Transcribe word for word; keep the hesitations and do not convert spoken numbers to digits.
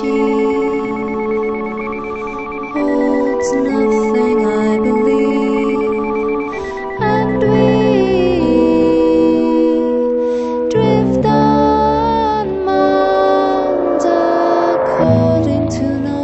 holds nothing, I believe, and we drift on minds according to no